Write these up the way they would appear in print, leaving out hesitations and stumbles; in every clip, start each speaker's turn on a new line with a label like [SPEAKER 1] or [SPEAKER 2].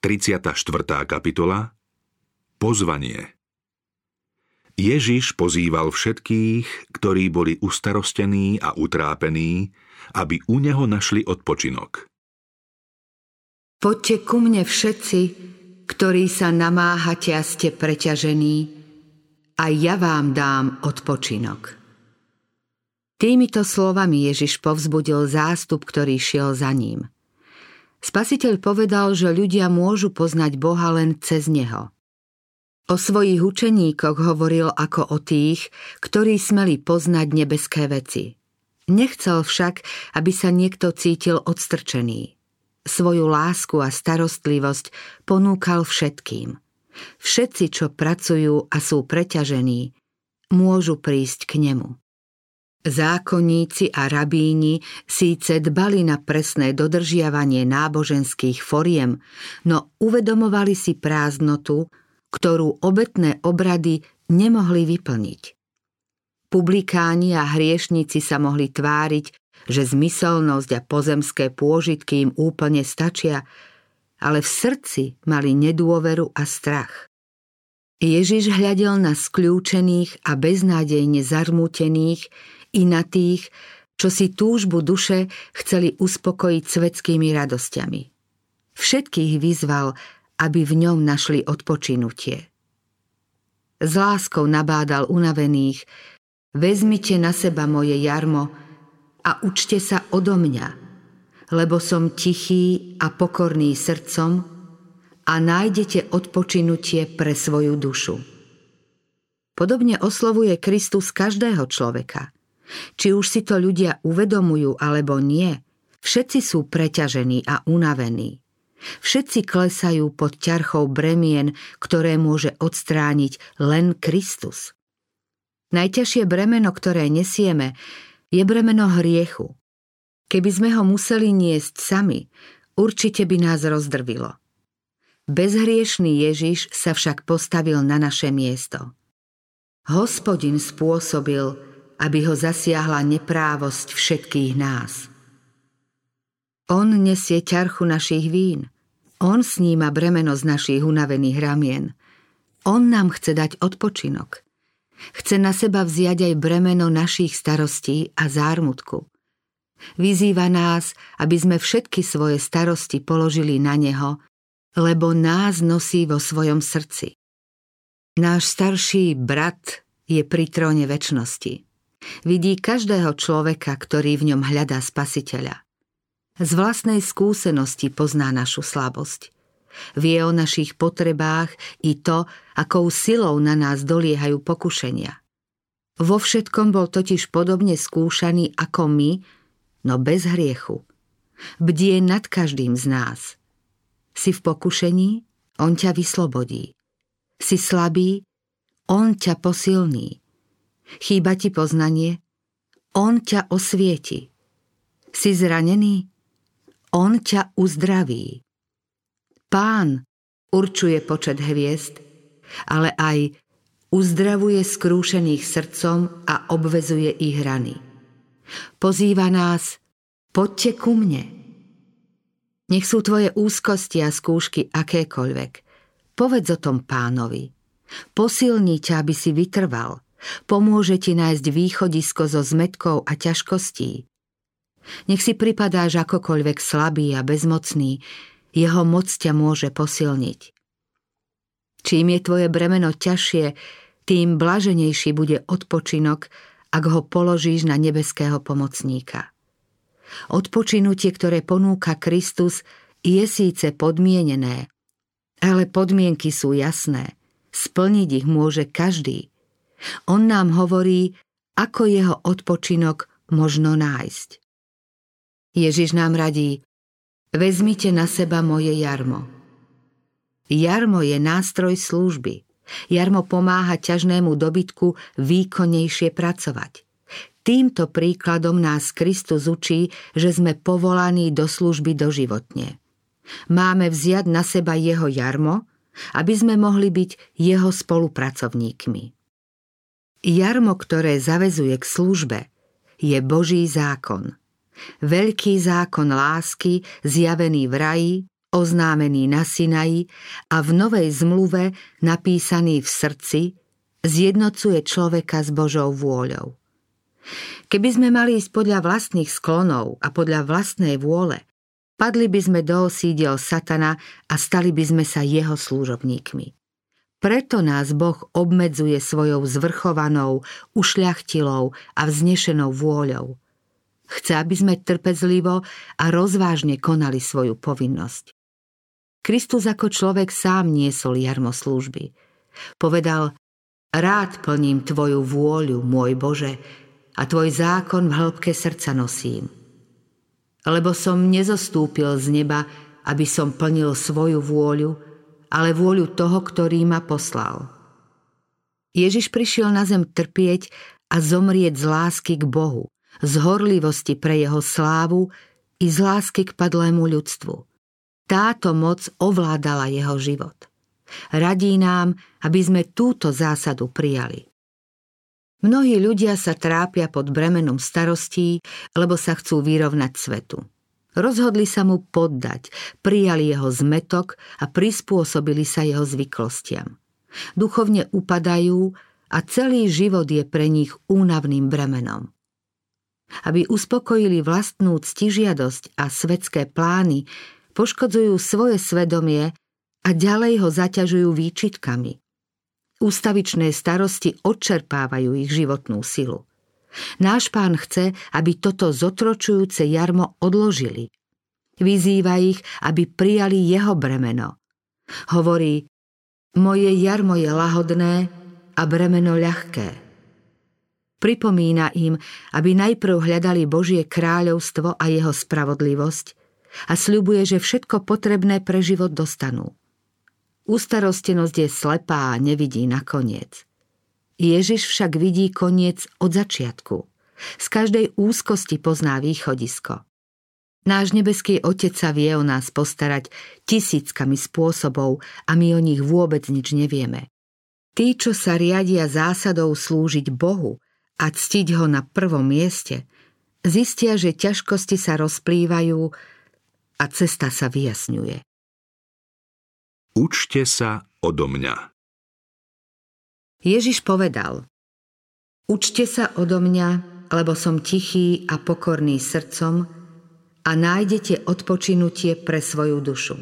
[SPEAKER 1] 34. kapitola. Pozvanie. Ježiš pozýval všetkých, ktorí boli ustarostení a utrápení, aby u neho našli odpočinok.
[SPEAKER 2] Poďte ku mne všetci, ktorí sa namáhate a ste preťažení, a ja vám dám odpočinok. Týmito slovami Ježiš povzbudil zástup, ktorý šiel za ním. Spasiteľ povedal, že ľudia môžu poznať Boha len cez neho. O svojich učeníkoch hovoril ako o tých, ktorí smeli poznať nebeské veci. Nechcel však, aby sa niekto cítil odstrčený. Svoju lásku a starostlivosť ponúkal všetkým. Všetci, čo pracujú a sú preťažení, môžu prísť k nemu. Zákonníci a rabíni síce dbali na presné dodržiavanie náboženských foriem, no uvedomovali si prázdnotu, ktorú obetné obrady nemohli vyplniť. Publikáni a hriešnici sa mohli tváriť, že zmyselnosť a pozemské pôžitky im úplne stačia, ale v srdci mali nedôveru a strach. Ježiš hľadel na skľúčených a beznádejne zarmútených i na tých, čo si túžbu duše chceli uspokojiť svetskými radosťami. Všetkých vyzval, aby v ňom našli odpočinutie. S láskou nabádal unavených: vezmite na seba moje jarmo a učte sa odo mňa, lebo som tichý a pokorný srdcom a nájdete odpočinutie pre svoju dušu. Podobne oslovuje Kristus každého človeka. Či už si to ľudia uvedomujú alebo nie, všetci sú preťažení a unavení. Všetci klesajú pod ťarchou bremien, ktoré môže odstrániť len Kristus. Najťažšie bremeno, ktoré nesieme, je bremeno hriechu. Keby sme ho museli niesť sami, určite by nás rozdrvilo. Bezhriešný Ježiš sa však postavil na naše miesto. Hospodin spôsobil, aby ho zasiahla neprávosť všetkých nás. On nesie ťarchu našich vín. On sníma bremeno z našich unavených ramien. On nám chce dať odpočinok. Chce na seba vziať aj bremeno našich starostí a zármutku. Vyzýva nás, aby sme všetky svoje starosti položili na neho, lebo nás nosí vo svojom srdci. Náš starší brat je pri tróne večnosti. Vidí každého človeka, ktorý v ňom hľadá Spasiteľa. Z vlastnej skúsenosti pozná našu slabosť. Vie o našich potrebách i to, akou silou na nás doliehajú pokušenia. Vo všetkom bol totiž podobne skúšaný ako my, no bez hriechu. Bdie nad každým z nás. Si v pokušení, on ťa vyslobodí. Si slabý, on ťa posilní. Chýba ti poznanie, on ťa osvieti. Si zranený, on ťa uzdraví. Pán určuje počet hviezd, ale aj uzdravuje skrúšených srdcom a obvezuje ich rany. Pozýva nás: poďte ku mne. Nech sú tvoje úzkosti a skúšky akékoľvek. Povedz o tom Pánovi. Posilní ťa, aby si vytrval. Pomôže ti nájsť východisko zo zmätkov a ťažkostí. Nech si pripadáš akokoľvek slabý a bezmocný, jeho moc ťa môže posilniť. Čím je tvoje bremeno ťažšie, tým blaženejší bude odpočinok, ak ho položíš na nebeského pomocníka. Odpočinutie, ktoré ponúka Kristus, je síce podmienené, ale podmienky sú jasné. Splniť ich môže každý. On nám hovorí, ako jeho odpočinok možno nájsť. Ježiš nám radí: vezmite na seba moje jarmo. Jarmo je nástroj služby. Jarmo pomáha ťažnému dobytku výkonnejšie pracovať. Týmto príkladom nás Kristus učí, že sme povolaní do služby doživotne. Máme vziať na seba jeho jarmo, aby sme mohli byť jeho spolupracovníkmi. Jarmo, ktoré zaväzuje k službe, je Boží zákon. Veľký zákon lásky, zjavený v raji, oznámený na Sinaji a v Novej zmluve napísaný v srdci, zjednocuje človeka s Božou vôľou. Keby sme mali ísť podľa vlastných sklonov a podľa vlastnej vôle, padli by sme do osídiel Satana a stali by sme sa jeho služobníkmi. Preto nás Boh obmedzuje svojou zvrchovanou, ušľachtilou a vznešenou vôľou. Chce, aby sme trpezlivo a rozvážne konali svoju povinnosť. Kristus ako človek sám niesol jarmo služby. Povedal: rád plním tvoju vôľu, môj Bože, a tvoj zákon v hĺbke srdca nosím. Lebo som nezostúpil z neba, aby som plnil svoju vôľu, ale vôľu toho, ktorý ma poslal. Ježiš prišiel na zem trpieť a zomrieť z lásky k Bohu, z horlivosti pre jeho slávu i z lásky k padlému ľudstvu. Táto moc ovládala jeho život. Radí nám, aby sme túto zásadu prijali. Mnohí ľudia sa trápia pod bremenom starostí, lebo sa chcú vyrovnať svetu. Rozhodli sa mu poddať, prijali jeho zmätok a prispôsobili sa jeho zvyklostiam. Duchovne upadajú a celý život je pre nich únavným bremenom. Aby uspokojili vlastnú ctižiadosť a svetské plány, poškodzujú svoje svedomie a ďalej ho zaťažujú výčitkami. Ústavičné starosti odčerpávajú ich životnú silu. Náš Pán chce, aby toto zotročujúce jarmo odložili. Vyzýva ich, aby prijali jeho bremeno. Hovorí: moje jarmo je lahodné a bremeno ľahké. Pripomína im, aby najprv hľadali Božie kráľovstvo a jeho spravodlivosť a sľubuje, že všetko potrebné pre život dostanú. Ústarostenosť je slepá a nevidí nakoniec. Ježiš však vidí koniec od začiatku. Z každej úzkosti pozná východisko. Náš nebeský Otec sa vie o nás postarať tisíckami spôsobov a my o nich vôbec nič nevieme. Tí, čo sa riadia zásadou slúžiť Bohu a ctiť ho na prvom mieste, zistia, že ťažkosti sa rozplývajú a cesta sa vyjasňuje.
[SPEAKER 1] Učte sa odo mňa.
[SPEAKER 2] Ježiš povedal: učte sa odo mňa, lebo som tichý a pokorný srdcom a nájdete odpočinutie pre svoju dušu.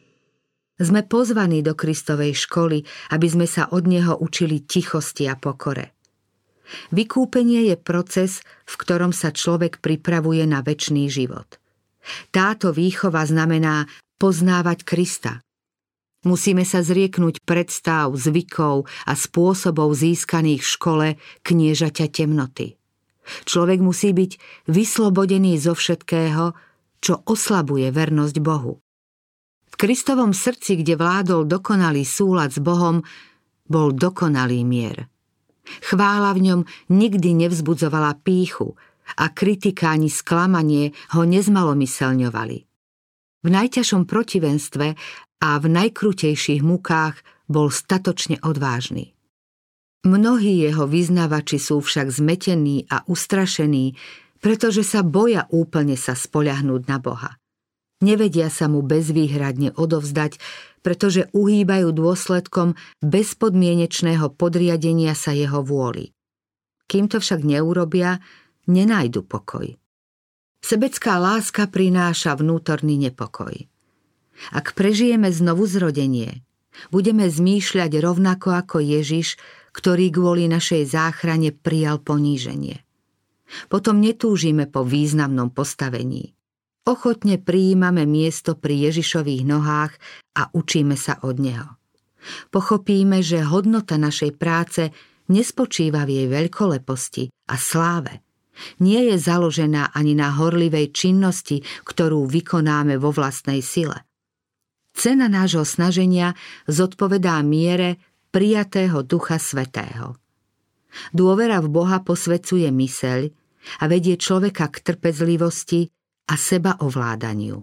[SPEAKER 2] Sme pozvaní do Kristovej školy, aby sme sa od neho učili tichosti a pokore. Vykúpenie je proces, v ktorom sa človek pripravuje na večný život. Táto výchova znamená poznávať Krista. Musíme sa zrieknúť predstáv, zvykov a spôsobov získaných v škole kniežaťa temnoty. Človek musí byť vyslobodený zo všetkého, čo oslabuje vernosť Bohu. V Kristovom srdci, kde vládol dokonalý súlad s Bohom, bol dokonalý mier. Chvála v ňom nikdy nevzbudzovala pýchu a kritika ani sklamanie ho nezmalomyselňovali. V najťažšom protivenstve a v najkrutejších mukách bol statočne odvážny. Mnohí jeho vyznavači sú však zmetení a ustrašení, pretože sa boja úplne sa spoľahnúť na Boha. Nevedia sa mu bezvýhradne odovzdať, pretože uhýbajú dôsledkom bezpodmienečného podriadenia sa jeho vôli. Kým to však neurobia, nenájdu pokoj. Sebecká láska prináša vnútorný nepokoj. Ak prežijeme znovuzrodenie, budeme zmýšľať rovnako ako Ježiš, ktorý kvôli našej záchrane prijal poníženie. Potom netúžime po významnom postavení. Ochotne prijímame miesto pri Ježišových nohách a učíme sa od neho. Pochopíme, že hodnota našej práce nespočíva v jej veľkoleposti a sláve. Nie je založená ani na horlivej činnosti, ktorú vykonáme vo vlastnej sile. Cena nášho snaženia zodpovedá miere prijatého Ducha Svätého. Dôvera v Boha posväcuje myseľ a vedie človeka k trpezlivosti a sebaovládaniu.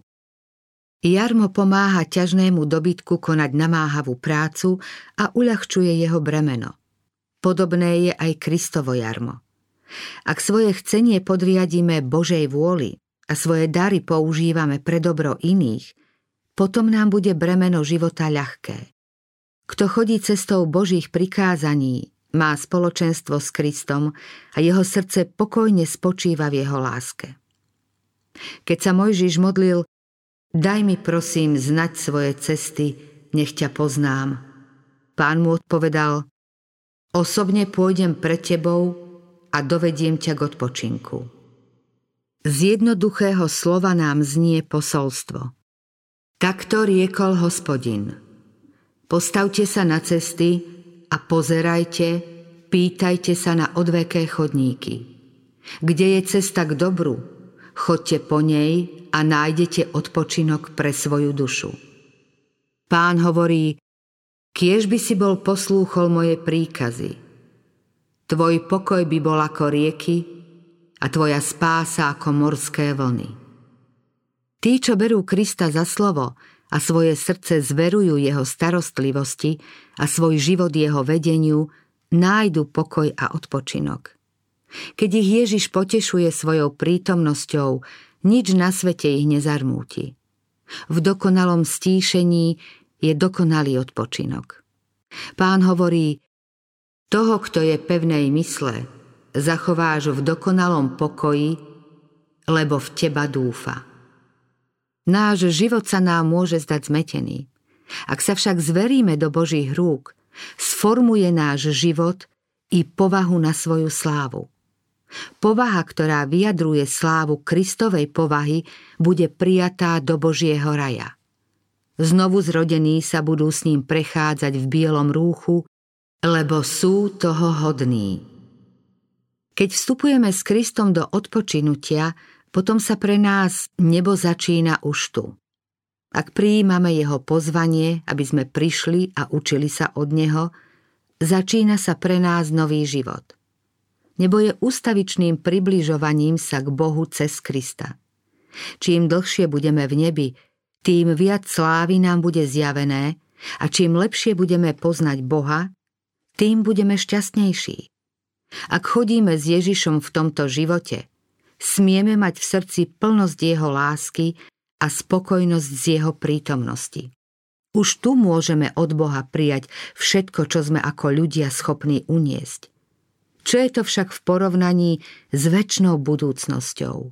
[SPEAKER 2] Jarmo pomáha ťažnému dobytku konať namáhavú prácu a uľahčuje jeho bremeno. Podobné je aj Kristovo jarmo. Ak svoje chcenie podriadíme Božej vôli a svoje dary používame pre dobro iných, potom nám bude bremeno života ľahké. Kto chodí cestou Božích prikázaní, má spoločenstvo s Kristom a jeho srdce pokojne spočíva v jeho láske. Keď sa Mojžiš modlil: daj mi prosím znať svoje cesty, nech ťa poznám, Pán mu odpovedal: osobne pôjdem pred tebou a dovediem ťa k odpočinku. Z jednoduchého slova nám znie posolstvo. Takto riekol Hospodin: postavte sa na cesty a pozerajte, pýtajte sa na odveké chodníky. Kde je cesta k dobru, choďte po nej a nájdete odpočinok pre svoju dušu. Pán hovorí: kiež by si bol poslúchol moje príkazy. Tvoj pokoj by bol ako rieky a tvoja spása ako morské vlny. Tí, čo berú Krista za slovo a svoje srdce zverujú jeho starostlivosti a svoj život jeho vedeniu, nájdu pokoj a odpočinok. Keď ich Ježiš potešuje svojou prítomnosťou, nič na svete ich nezarmúti. V dokonalom stíšení je dokonalý odpočinok. Pán hovorí: toho, kto je pevnej mysle, zachováš v dokonalom pokoji, lebo v teba dúfa. Náš život sa nám môže zdať zmetený. Ak sa však zveríme do Božích rúk, sformuje náš život i povahu na svoju slávu. Povaha, ktorá vyjadruje slávu Kristovej povahy, bude prijatá do Božieho raja. Znovu zrodení sa budú s ním prechádzať v bielom rúchu, lebo sú toho hodní. Keď vstupujeme s Kristom do odpočinutia, potom sa pre nás nebo začína už tu. Ak prijímame jeho pozvanie, aby sme prišli a učili sa od neho, začína sa pre nás nový život. Nebo je ustavičným približovaním sa k Bohu cez Krista. Čím dlhšie budeme v nebi, tým viac slávy nám bude zjavené a čím lepšie budeme poznať Boha, tým budeme šťastnejší. Ak chodíme s Ježišom v tomto živote, smieme mať v srdci plnosť jeho lásky a spokojnosť z jeho prítomnosti. Už tu môžeme od Boha prijať všetko, čo sme ako ľudia schopní uniesť. Čo je to však v porovnaní s večnou budúcnosťou?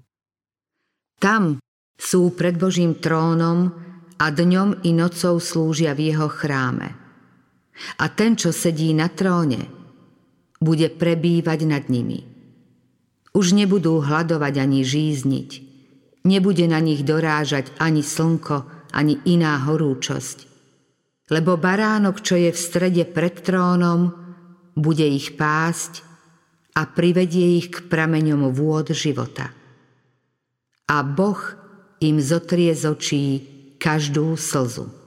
[SPEAKER 2] Tam sú pred Božím trónom a dňom i nocou slúžia v jeho chráme. A ten, čo sedí na tróne, bude prebývať nad nimi. Už nebudú hladovať ani žízniť, nebude na nich dorážať ani slnko, ani iná horúčosť. Lebo baránok, čo je v strede pred trónom, bude ich pásť a privedie ich k prameňom vôd života. A Boh im zotrie z očí každú slzu.